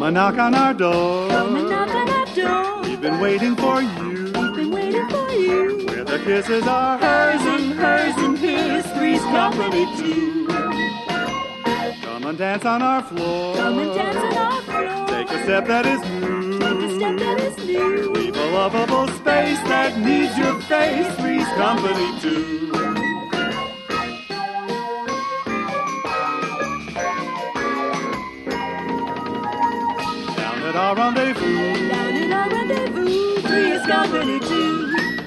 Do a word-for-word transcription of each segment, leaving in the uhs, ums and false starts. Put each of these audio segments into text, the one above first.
and knock on our door. Come and knock on our door. We've been waiting for you. We've been waiting for you. Where the kisses are hers and hers and his, three's company too. Come and dance on our floor. Come and dance on our floor. Take a step that is new. Take a step that is new. Leave a lovable space that needs your face, three's company too. Down at our rendezvous. Down in our rendezvous, three's company too.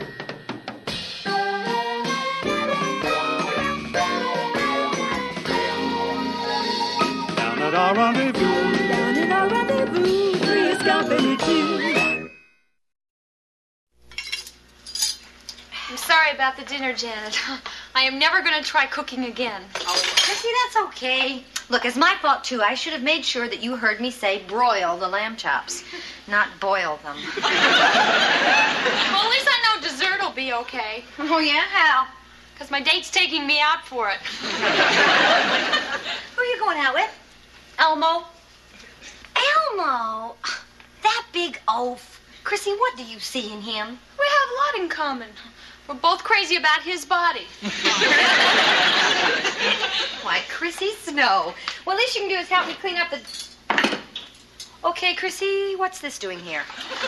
Down at our rendezvous. Down in our rendezvous, three's company too. I'm sorry about the dinner, Janet. I am never going to try cooking again. Oh, Chrissy, that's okay. Look, it's my fault, too. I should have made sure that you heard me say broil the lamb chops, not boil them. Well, at least I know dessert will be okay. Oh, yeah? How? Because my date's taking me out for it. Who are you going out with? Elmo. Elmo? That big oaf. Chrissy, what do you see in him? We have a lot in common. We're both crazy about his body. Why, Chrissy Snow. Well, at least you can do is help me clean up the... Okay, Chrissy, what's this doing here?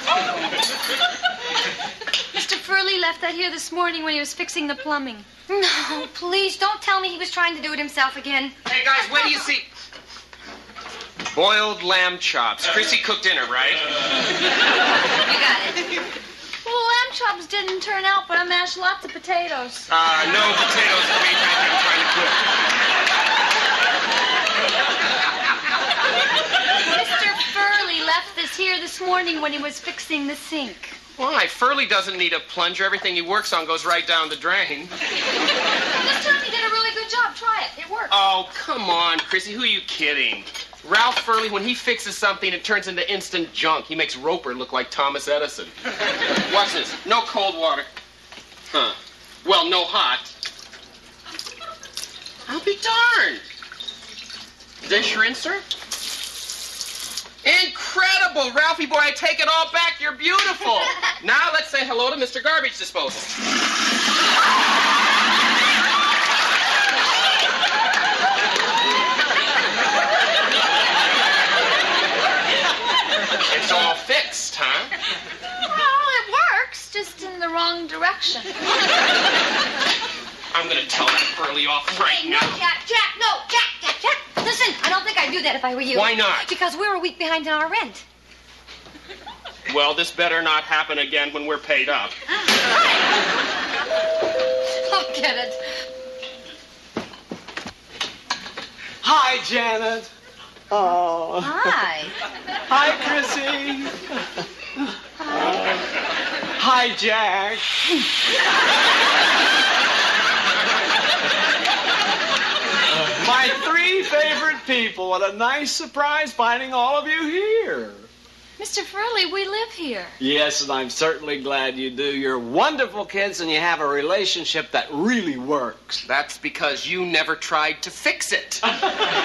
Mister Furley left that here this morning when he was fixing the plumbing. No, please, don't tell me he was trying to do it himself again. Hey, guys, wait till you see... Boiled lamb chops. Chrissy cooked dinner, right? You got it. Well, the lamb chops didn't turn out, but I mashed lots of potatoes. Uh, no potatoes for me I'm trying to cook. Mister Furley left this here this morning when he was fixing the sink. Why? Furley doesn't need a plunger. Everything he works on goes right down the drain. This time he did a really good job. Try it. It worked. Oh, come on, Chrissy. Who are you kidding? Ralph Furley, when he fixes something, it turns into instant junk. He makes Roper look like Thomas Edison. Watch this. No cold water. Huh. Well, no hot. I'll be darned. Dish rinser? Incredible, Ralphie boy. I take it all back. You're beautiful. Now let's say hello to Mister Garbage Disposal. It's all fixed, huh? Well, it works, just in the wrong direction. I'm going to tell that Furley off right Hey, no, now. Jack, Jack, no, Jack, Jack, Jack. Listen, I don't think I'd do that if I were you. Why not? Because we're a week behind on our rent. Well, this better not happen again when we're paid up. I'll get it. Hi, Janet. Oh. Hi. Hi, Chrissy. Uh, hi, Jack. My three favorite people. What a nice surprise finding all of you here. Mister Furley, we live here. Yes, and I'm certainly glad you do. You're wonderful kids, and you have a relationship that really works. That's because you never tried to fix it. Oh,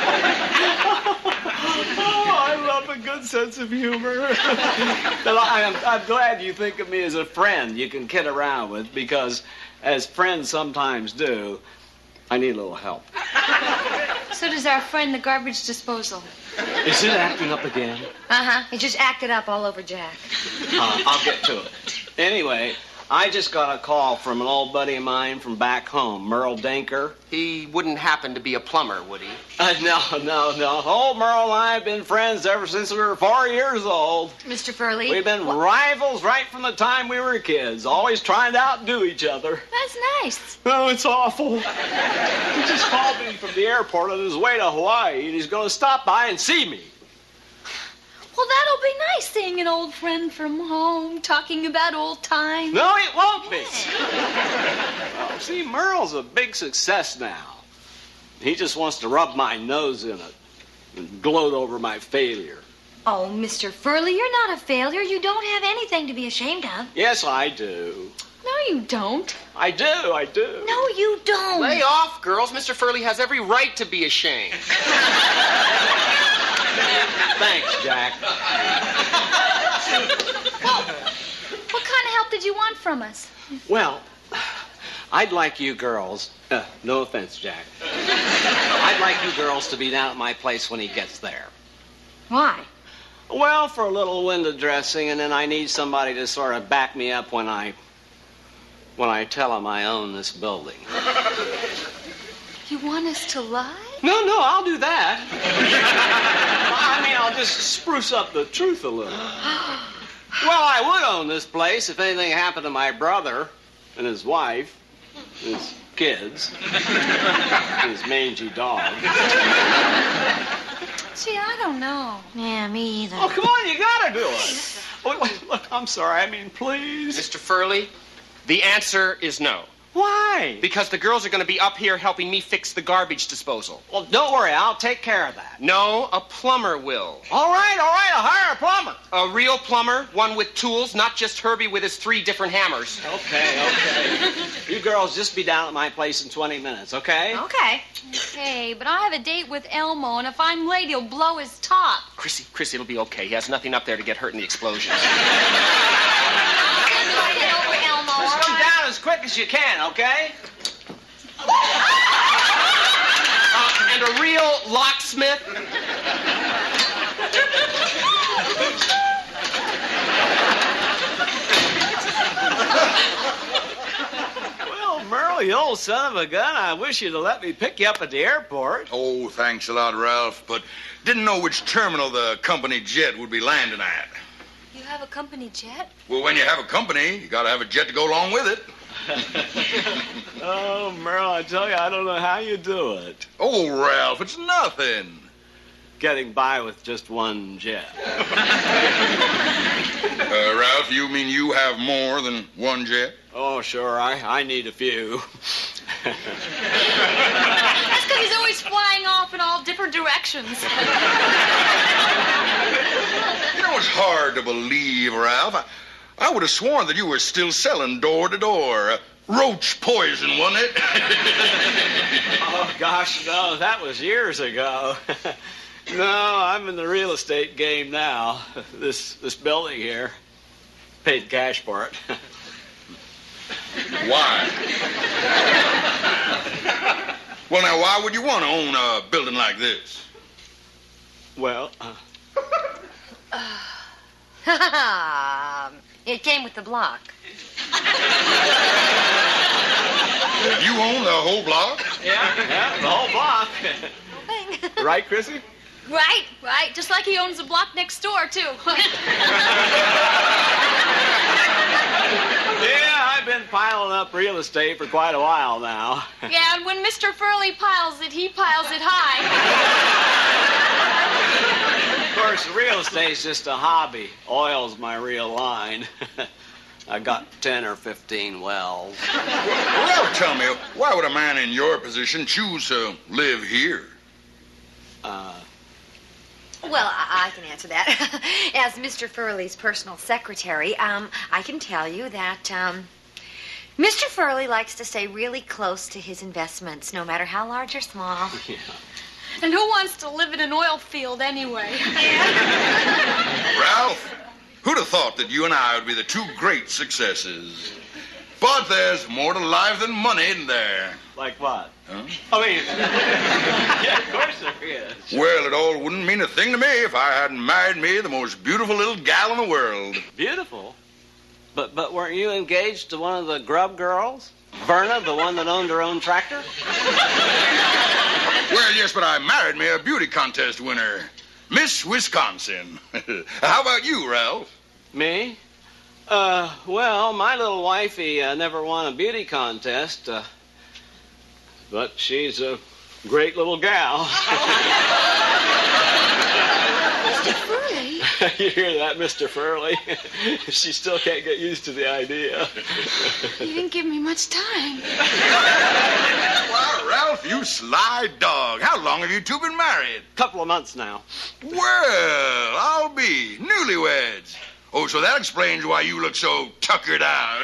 I love a good sense of humor. But I am, I'm glad you think of me as a friend you can kid around with, because as friends sometimes do, I need a little help. So does our friend, the garbage disposal. Is it acting up again? Uh-huh. He just acted up all over Jack. Uh, I'll get to it. Anyway, I just got a call from an old buddy of mine from back home, Merle Dinker. He wouldn't happen to be a plumber, would he? Uh, no, no, no. Old Merle and I have been friends ever since we were four years old. Mister Furley. We've been what? rivals right from the time we were kids, always trying to outdo each other. That's nice. Oh, it's awful. He just called me from the airport on his way to Hawaii, and he's going to stop by and see me. Well, that'll be nice, seeing an old friend from home, talking about old times. No, it won't be. Oh, see, Merle's a big success now. He just wants to rub my nose in it and gloat over my failure. Oh, Mister Furley, you're not a failure. You don't have anything to be ashamed of. Yes, I do. No, you don't. I do, I do. No, you don't. Lay off, girls. Mister Furley has every right to be ashamed. Thanks, Jack. What kind of help did you want from us? Well, I'd like you girls... Uh, no offense, Jack. I'd like you girls to be down at my place when he gets there. Why? Well, for a little window dressing, and then I need somebody to sort of back me up when I... when I tell him I own this building. You want us to lie? No, no, I'll do that. I mean, I'll just spruce up the truth a little. Well, I would own this place if anything happened to my brother and his wife, his kids, and his mangy dog. Gee, I don't know. Yeah, me either. Oh, come on, you gotta do it. Wait, wait, look, I'm sorry. I mean, please. Mister Furley, the answer is no. Why? Because the girls are going to be up here helping me fix the garbage disposal. Well, don't worry. I'll take care of that. No, a plumber will. All right, all right. I'll hire a plumber. A real plumber, one with tools, not just Herbie with his three different hammers. Okay, okay. You girls just be down at my place in twenty minutes, okay? Okay. Okay, but I have a date with Elmo, and if I'm late, he'll blow his top. Chrissy, Chrissy, it'll be okay. He has nothing up there to get hurt in the explosions. Get over Elmo. Just all come right? down as quick as you can, okay? Uh, and a real locksmith. Well, Merle, you old son of a gun, I wish you'd have let me pick you up at the airport. Oh, thanks a lot, Ralph, but didn't know which terminal the company jet would be landing at. You have a company jet? Well, when you have a company, you gotta have a jet to go along with it. Oh, Merle, I tell you, I don't know how you do it. Oh, Ralph, it's nothing. Getting by with just one jet. Uh, Ralph, you mean you have more than one jet? Oh, sure, I, I need a few. That's because he's always flying off in all different directions. You know, it's hard to believe, Ralph. I, I would have sworn that you were still selling door to door. Uh, roach poison, wasn't it? Oh, gosh, no, that was years ago. No, I'm in the real estate game now. This this building here. Paid cash for it. Why? Well, now, why would you want to own a building like this? Well, uh, It came with the block. You own the whole block? yeah, yeah, the whole block. Right, Chrissy? Right, right. Just like he owns the block next door, too. Yeah, I've been piling up real estate for quite a while now. Yeah, and when Mister Furley piles it, he piles it high. Of course, real estate's just a hobby. Oil's my real line. I got ten or fifteen wells. Well, tell me, why would a man in your position choose to live here? Uh, Well, I, I can answer that. As Mister Furley's personal secretary, um, I can tell you that um, Mister Furley likes to stay really close to his investments, no matter how large or small. yeah. And who wants to live in an oil field anyway? Ralph, who'd have thought that you and I would be the two great successes? But there's more to life than money, isn't there? Like what? Huh? I mean, yeah, of course there is. Well, it all wouldn't mean a thing to me if I hadn't married me the most beautiful little gal in the world. Beautiful. But but weren't you engaged to one of the grub girls? Verna, the one that owned her own tractor? Well, yes, but I married me a beauty contest winner, Miss Wisconsin. How about you, Ralph? Me? Uh, well, my little wifey uh, never won a beauty contest, uh, but she's a great little gal. Mister Furley? You hear that, Mister Furley? She still can't get used to the idea. You didn't give me much time. Well, Ralph, you sly dog. How long have you two been married? Couple of months now. Well, I'll be. Newlyweds. Oh, so that explains why you look so tuckered out.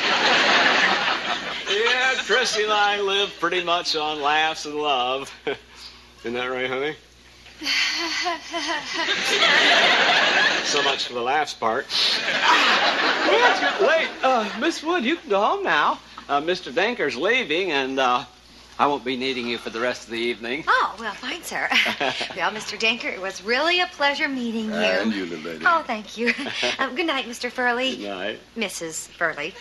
Yeah, Chrissy and I live pretty much on laughs and love. Isn't that right, honey? So much for the laughs part. Yeah, it's late. Uh, Miss Wood, you can go home now. Uh, Mister Denker's leaving, and uh, I won't be needing you for the rest of the evening. Oh, well, fine, sir. Well, Mister Denker, it was really a pleasure meeting you. And you, little lady. Oh, thank you. Um, good night, Mister Furley. Good night. Missus Furley.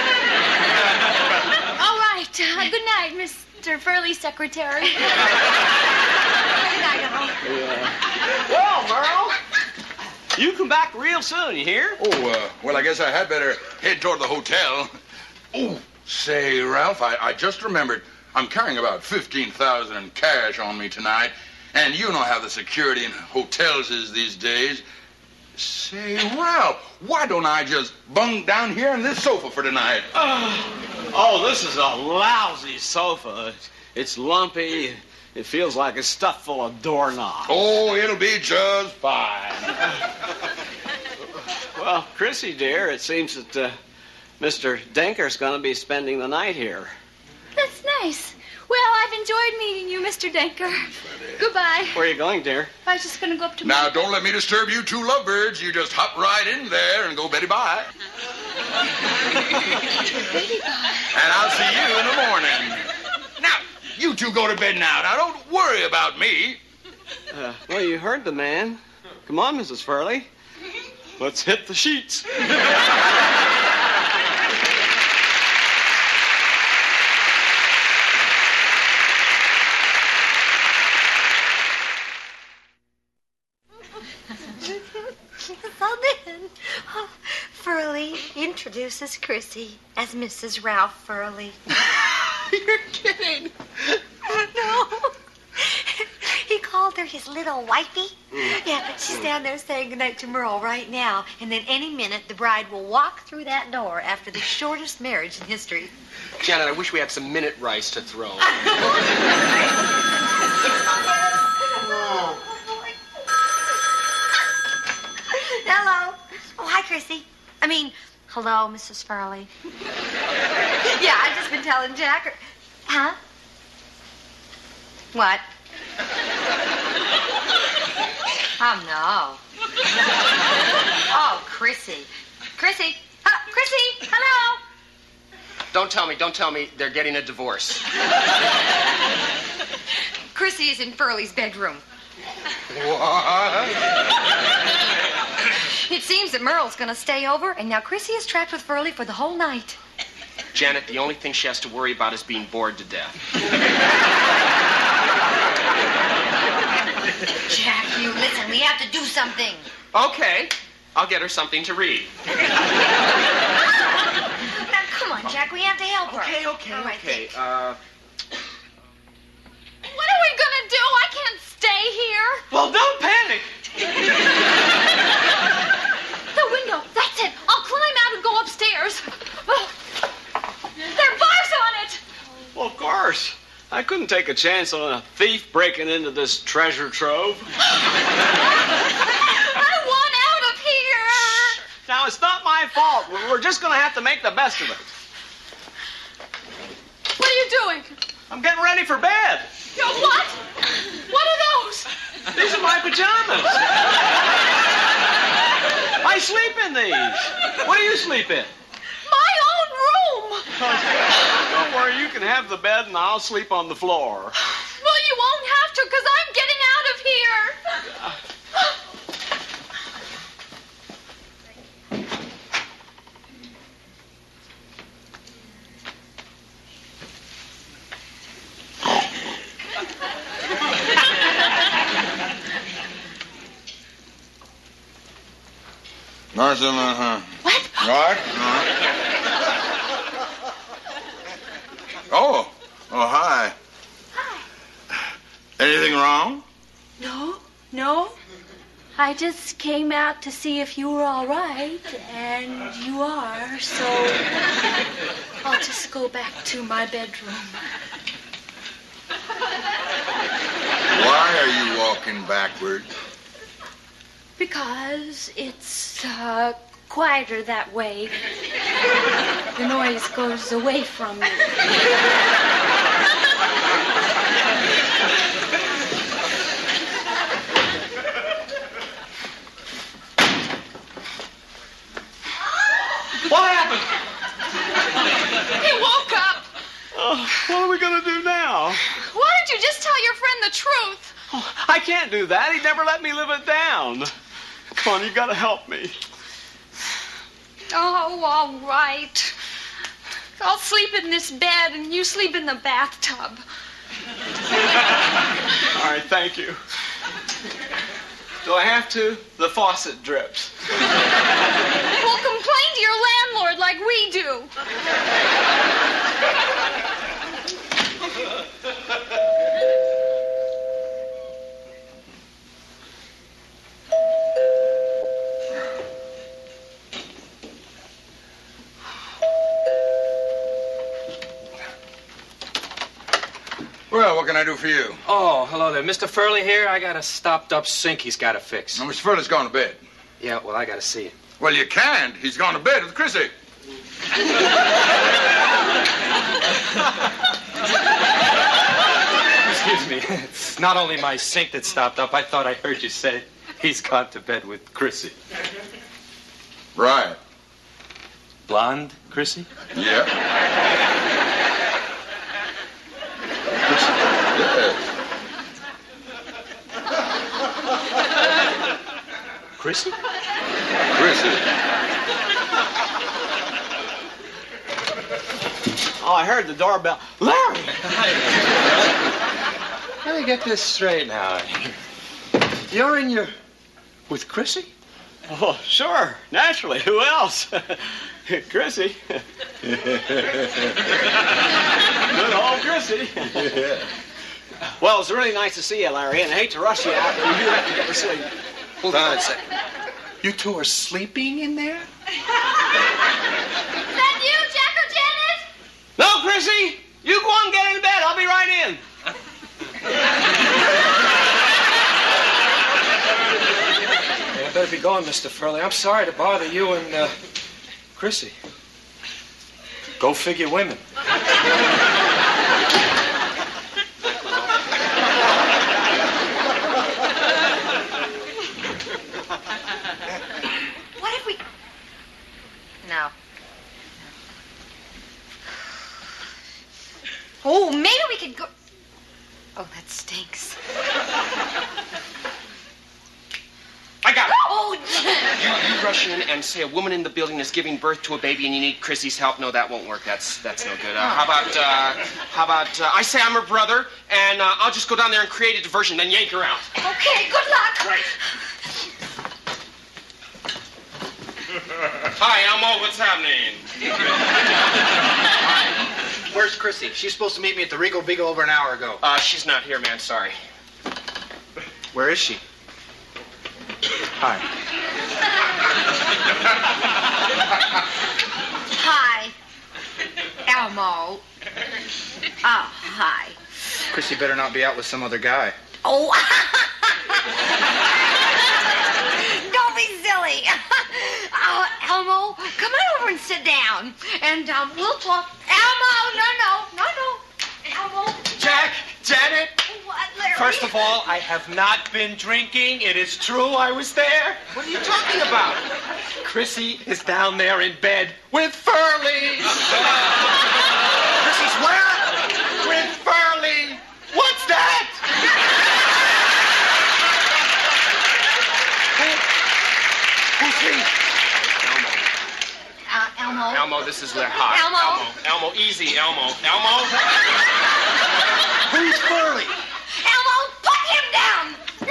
All right. Uh, good night, Mister Furley, secretary. Good night, all. Yeah. Well, Merle, you come back real soon, you hear? Oh, uh, well, I guess I had better head toward the hotel. Oh, say, Ralph, I, I just remembered I'm carrying about fifteen thousand dollars in cash on me tonight, and you know how the security in hotels is these days. Say, Ralph, why don't I just bunk down here on this sofa for tonight? Uh, oh, this is a lousy sofa. It's lumpy. It feels like it's stuffed full of doorknobs. Oh, it'll be just fine. Well, Chrissy, dear, it seems that uh, Mister Denker's going to be spending the night here. That's nice. Well, I've enjoyed meeting you, Mister Denker. Goodbye. Where are you going, dear? I was just going to go up to... Now, don't let me disturb you two lovebirds. You just hop right in there and go Betty bye. Betty bye. And I'll see you in the morning. Now, you two go to bed now. Now, don't worry about me. Uh, well, you heard the man. Come on, Missus Furley. Let's hit the sheets. So then, oh, Furley introduces Chrissy as Missus Ralph Furley. You're kidding. No. He called her his little wifey. Yeah, but she's down there saying goodnight to Merle right now. And then any minute, the bride will walk through that door after the shortest marriage in history. Janet, I wish we had some minute rice to throw. Hello. Oh, hi, Chrissy. I mean, hello, Missus Furley. Yeah, I've just been telling Jack. Huh? What? Oh, no. Oh, Chrissy. Chrissy. Uh, Chrissy, hello. Don't tell me, don't tell me they're getting a divorce. Chrissy is in Furley's bedroom. What? It seems that Merle's going to stay over, and now Chrissy is trapped with Furley for the whole night. Janet, the only thing she has to worry about is being bored to death. Jack, you listen. We have to do something. Okay, I'll get her something to read. Now, come on, Jack. We have to help her. Okay, okay, All right, okay. think. Uh, What are we going to do? I can't stay here. Well, don't panic. The window. That's it. I'll climb out and go upstairs. Oh, there are bars on it. Well, of course. I couldn't take a chance on a thief breaking into this treasure trove. I want out of here. Now, it's not my fault. We're we're just going to have to make the best of it. What are you doing? I'm getting ready for bed. Yo, what? What are those? These are my pajamas. I sleep in these. What do you sleep in? My own room. Don't worry, you can have the bed and I'll sleep on the floor. Well, you won't have to, because I'm getting out of here. Marcel, uh-huh. What? What? Uh-huh. Oh. Oh, hi. Hi. Anything wrong? No, no. I just came out to see if you were all right, and you are, so I'll just go back to my bedroom. Why are you walking backward? Because it's uh, quieter that way. The noise goes away from you. What happened? He woke up. Oh, what are we going to do now? Why don't you just tell your friend the truth? Oh, I can't do that. He never let me live it down. Come on, you got to help me. Oh, all right. I'll sleep in this bed and you sleep in the bathtub. All right, thank you. Do I have to? The faucet drips. We'll complain to your landlord like we do. Well, what can I do for you? Oh, hello there. Mister Furley here. I got a stopped-up sink he's got to fix. Now, Mister Furley's gone to bed. Yeah, well, I got to see it. Well, you can't. He's gone to bed with Chrissy. Excuse me. It's not only my sink that's stopped up. I thought I heard you say he's gone to bed with Chrissy. Right. Blonde Chrissy? Yeah. Chrissy? Chrissy. Oh, I heard the doorbell. Larry! Let me get this straight now. You're in your... with Chrissy? Oh, sure. Naturally. Who else? Chrissy. Good old Chrissy. Well, it's really nice to see you, Larry, and I hate to rush you out, but you do have to get to sleep. Hold on a second. You two are sleeping in there? Is that you, Jack or Janet? No, Chrissy! You go on and get in bed. I'll be right in. I better be going, Mister Furley. I'm sorry to bother you and, uh, Chrissy. Go figure women. What if we... No. Oh, maybe we could go... Oh, that stinks. I got it. Oh, You, you rush in and say a woman in the building is giving birth to a baby and you need Chrissy's help. No, that won't work. That's that's no good. Uh, how about uh, how about uh, I say I'm her brother and uh, I'll just go down there and create a diversion, then yank her out. okay, good luck. Right. Hi, Elmo. What's happening? Where's Chrissy? She's supposed to meet me at the Regal Beagle over an hour ago. Uh, she's not here, man. Sorry. Where is she? Hi. Hi. Elmo. Oh, hi. Chrissy better not be out with some other guy. Oh. Don't be silly. Oh, Elmo, come on over and sit down. And um, we'll talk. Elmo, no, no, no, no. Elmo. Jack, Janet. What, Larry? First of all, I have not been drinking. It is true I was there. What are you talking about? Chrissy is down there in bed with Furley. Chrissy's where? With Furley. What's that? Who, who's he? Uh, Elmo. Elmo, this is Larry. Hi. Elmo. Elmo. Elmo, easy, Elmo. Elmo. Who's Furley? Elmo, put him down.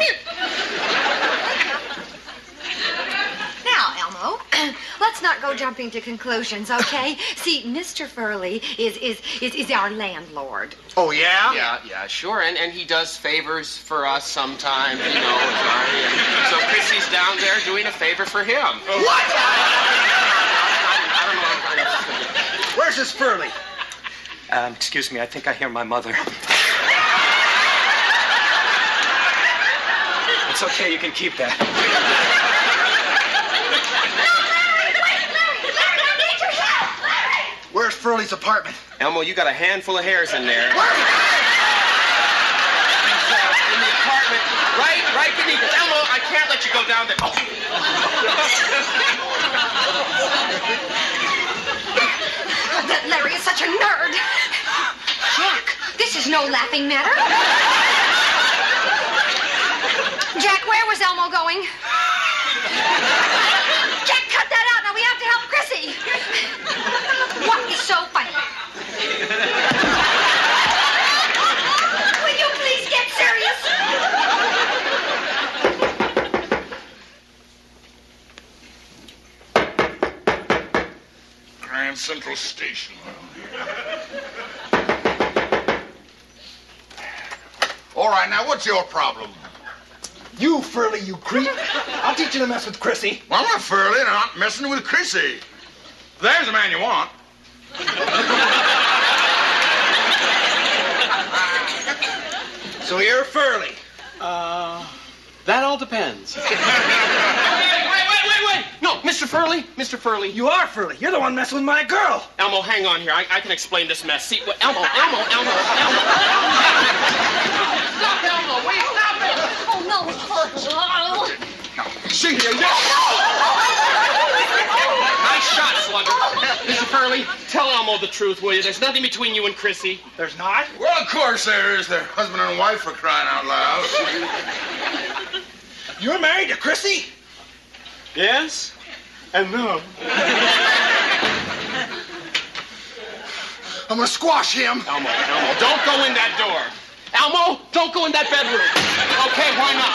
Now, Elmo, let's not go jumping to conclusions, okay? See, Mister Furley is is is, is our landlord. Oh, yeah? Yeah, yeah, sure. And and he does favors for us sometimes, you know. Sorry. And so Chrissy's down there doing a favor for him. What? I don't know. Where's this Furley? Um, excuse me, I think I hear my mother. It's okay, you can keep that. Where's Furley's apartment? Elmo, you got a handful of hairs in there. Where? In the apartment, right, right beneath it. Elmo, I can't let you go down there. Oh. no laughing matter. Jack, where was Elmo going? Jack, cut that out. Now we have to help Chrissy. What is so funny? Will you please get serious? Grand Central Station. All right, now what's your problem? You, Furley, you creep. I'll teach you to mess with Chrissy. Well, I'm not Furley, and I'm not messing with Chrissy. There's the man you want. So you're Furley. Uh, that all depends. Wait, wait, wait, wait, wait! No, Mister Furley, Mister Furley. You are Furley. You're the one messing with my girl. Elmo, hang on here. I, I can explain this mess. See, what, Elmo, Elmo, Elmo, Elmo. Stop, Elmo, wait, stop it! Oh, no. Oh. See here, you. Nice shot, Slugger. Mister Furley, tell Elmo the truth, will you? There's nothing between you and Chrissy. There's not? Well, of course there is. They're husband and wife, for crying out loud. You're married to Chrissy? Yes? And no. I'm gonna squash him. Elmo, Elmo, don't go in that door. Elmo, don't go in that bedroom. Okay, why not?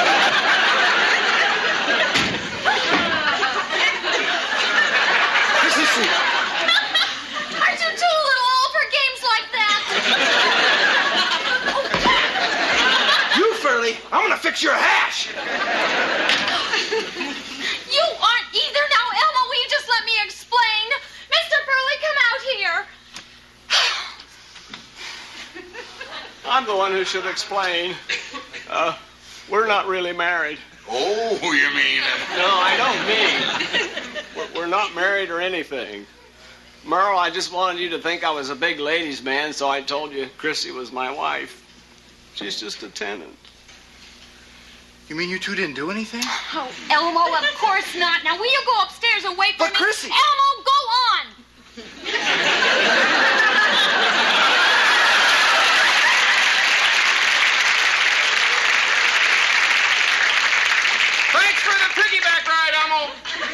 Chrissy. Aren't you too little old for games like that? You, Furley, I'm gonna fix your hash. You aren't either. Now, Elmo, will you just let me explain? Mister Furley, come out here. I'm the one who should explain. Uh, we're not really married. Oh, you mean... No, I don't mean. We're, we're not married or anything. Merle, I just wanted you to think I was a big ladies' man, so I told you Chrissy was my wife. She's just a tenant. You mean you two didn't do anything? Oh, Elmo, of course not. Now, will you go upstairs and wait for But me? Chrissy- Elmo, go on. Thanks for the piggyback ride, Elmo.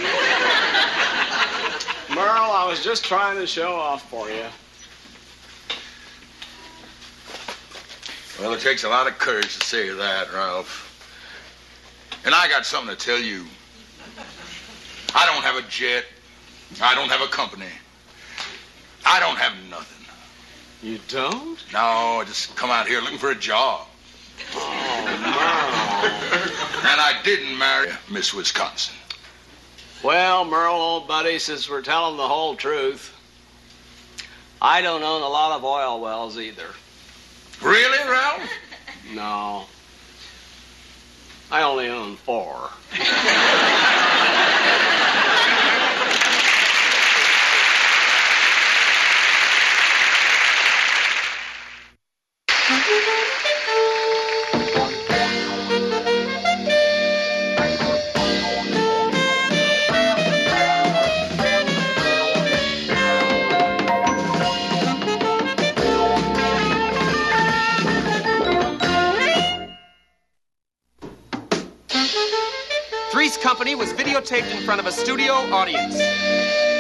Merle, I was just trying to show off for you. Well, it takes a lot of courage to say that, Ralph. And I got something to tell you. I don't have a jet. I don't have a company. I don't have nothing. You don't? No, I just come out here looking for a job. Oh, Merle. And I didn't marry Miss Wisconsin. Well, Merle, old buddy, since we're telling the whole truth, I don't own a lot of oil wells either. Really, Ralph? No. I only own four. Three's Company was videotaped in front of a studio audience.